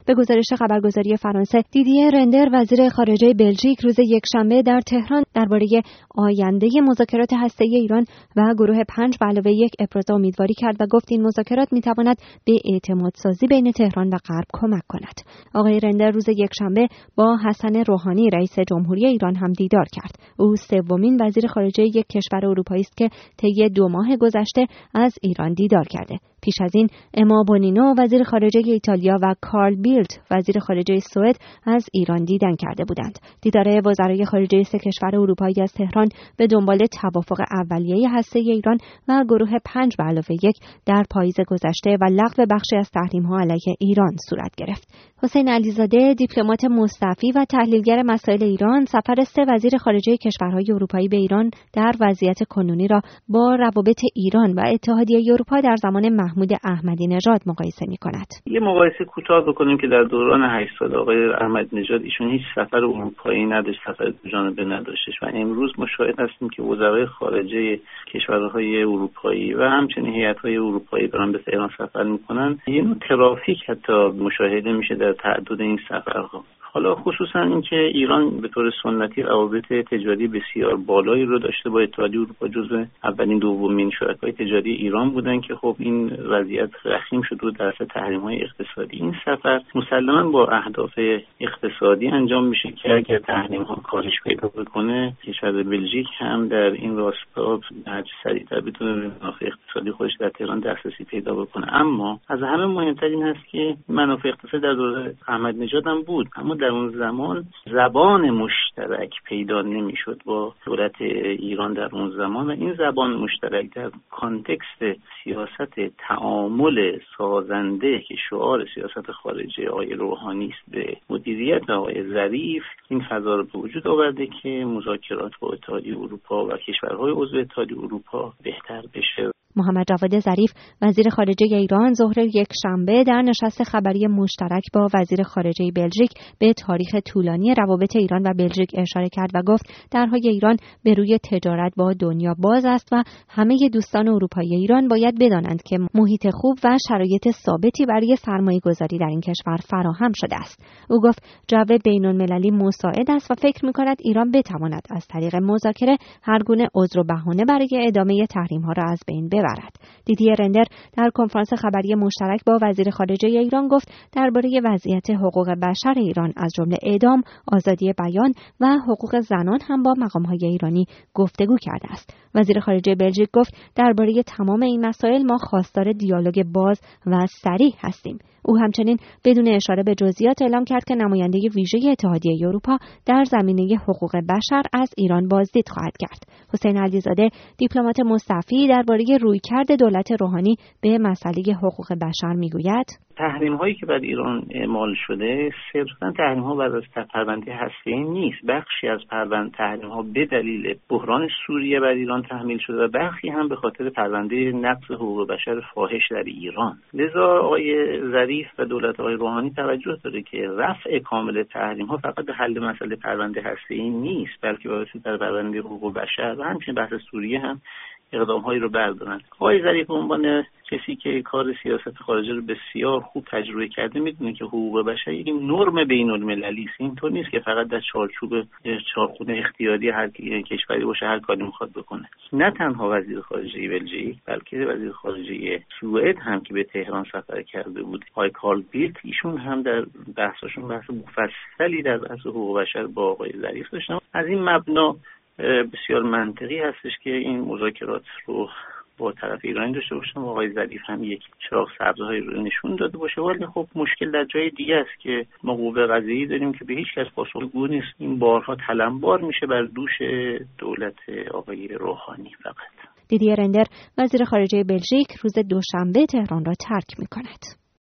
به گزارش خبرگزاری فرانسه، دیدیه رندر وزیر خارجه بلژیک روز یکشنبه در تهران درباره آینده مذاکرات هسته‌ای ایران و گروه 5+1 ابراز امیدواری کرد و گفت این مذاکرات می‌تواند به اعتماد سازی بین تهران و غرب کمک کند. آقای رندر روز یکشنبه با حسن روحانی رئیس جمهوری ایران هم دیدار کرد. او سومین وزیر خارجه یک کشور اروپایی است که طی 2 ماه گذشته از ایران دیدار کرده. پیش از این اما بونینو وزیر خارجه ایتالیا و کارل بیلت وزیر خارجه سوئد از ایران دیدن کرده بودند. دیدار وزرای خارجه 3 کشور اروپایی از تهران به دنبال توافق اولیه هسته‌ای ایران و گروه 5+1 در پاییز گذشته و لغو بخشی از تحریم‌ها علیه ایران صورت گرفت. حسین علیزاده، دیپلمات مستعفی و تحلیلگر مسائل ایران، سفر 3 وزیر خارجه کشورهای اروپایی به ایران در وضعیت کنونی را با روابط ایران و اتحادیه اروپا در زمان محمود احمدی نژاد مقایسه می‌کند. یه مقایسه کوتاه بکنیم که در دوران 8 سال آقای احمدی نژاد ایشون هیچ سفر اروپایی نداشت، سفر جانبه نداشتش و امروز ما شاهد هستیم که وزرای خارجه کشورهای اروپایی و همچنین هیئت‌های اروپایی دارن به تهران سفر می‌کنن. یه نوع ترافیک حتی مشاهده میشه در تعدد این سفرها. حالا خصوصا اینکه ایران به طور سنتی روابط تجاری بسیار بالایی رو داشته با اتحادیه اروپا، جزو اولین دومین شرکای تجاری ایران بودن که خب این وضعیت رخیم شد و در اثر تحریم‌های اقتصادی. این سفر مسلماً با اهداف اقتصادی انجام میشه که اگر تحریم‌ها کاهش پیدا بکنه کشور بلژیک هم در این راستا هر چه سریعتر بتونه به منافع اقتصادی خودش در تهران دسترسی پیدا بکنه. اما از همه مهمتر این هست که منافع اقتصادی در دوره احمدی نژاد هم بود، اما در اون زمان زبان مشترک پیدا نمیشد با دولت ایران در اون زمان و این زبان مشترک در کانتکست سیاست تعامل سازنده که شعار سیاست خارجه آقای روحانی است به مدیریت آقای ظریف این فضا رو به وجود آورده که مذاکرات با اتحادیه اروپا و کشورهای عضو اتحادیه اروپا بهتر بشه. محمد جواد ظریف وزیر خارجه ایران ظهر یکشنبه در نشست خبری مشترک با وزیر خارجه بلژیک به تاریخ طولانی روابط ایران و بلژیک اشاره کرد و گفت درهای ایران به روی تجارت با دنیا باز است و همه دوستان اروپایی ایران باید بدانند که محیط خوب و شرایط ثابتی برای سرمایه‌گذاری در این کشور فراهم شده است. او گفت جو بین‌المللی مساعد است و فکر می‌کند ایران بتواند از طریق مذاکره هر گونه عذر و بهانه برای ادامه تحریم‌ها را از بین ببرد. دیدیه رندر در کنفرانس خبری مشترک با وزیر خارجه ایران گفت درباره وضعیت حقوق بشر ایران از جمله اعدام، آزادی بیان و حقوق زنان هم با مقام‌های ایرانی گفتگو کرده است. وزیر خارجه بلژیک گفت درباره تمام این مسائل ما خواستار دیالوگ باز و صریح هستیم. او همچنین بدون اشاره به جزئیات اعلام کرد که نماینده ویژه اتحادیه اروپا در زمینه حقوق بشر از ایران بازدید خواهد کرد. حسین علیزاده، دیپلمات مستعفی، درباره رویکرد دولت روحانی به مسئله حقوق بشر میگوید تحریم هایی که بر ایران اعمال شده صرفاً تحریم ها بر پرونده هسته‌ای نیست. بخشی از تحریم ها به دلیل بحران سوریه بر ایران تحمیل شده و بخشی هم به خاطر پرونده نقض حقوق بشر فاحش در ایران. لذا آقای ظریف و دولت آقای روحانی توجه داره که رفع کامل تحریم ها فقط به حل مسئله پرونده هسته‌ای نیست، بلکه واسه در پرونده حقوق بشر و همچنین بحث سوریه هم اقدام‌هایی رو بردارن. آقای ظریف به عنوان کسی که کار سیاست خارجه رو بسیار خوب تجربه کرده میدونه که حقوق بشر یک نرم بین‌المللی است. اینطور نیست که فقط در چارچوب چارخونه اختیاری هر کشوری باشه هر کاری میخواد بکنه. نه تنها وزیر خارجه بلژیک بلکه وزیر خارجه سوئد هم که به تهران سفر کرده بود، آقای کارل بیلت، ایشون هم در بحث مفصلی در بحث حقوق بشر با آقای ظریف داشتن. از این مبنا بسیار منطقی هستش که این مذاکرات رو با طرف ایرانی داشته باشن و آقای ظریف هم یک چراغ سبزهایی رو نشون داده باشه. ولی خب مشکل در جای دیگه است که ما قوه قضاییه‌ای داریم که به هیچ کس پاسخگو نیست. این بارها تلمبار میشه بر دوش دولت آقای روحانی. فقط دیدیه رندر وزیر خارجه بلژیک روز دوشنبه تهران را ترک می‌کند.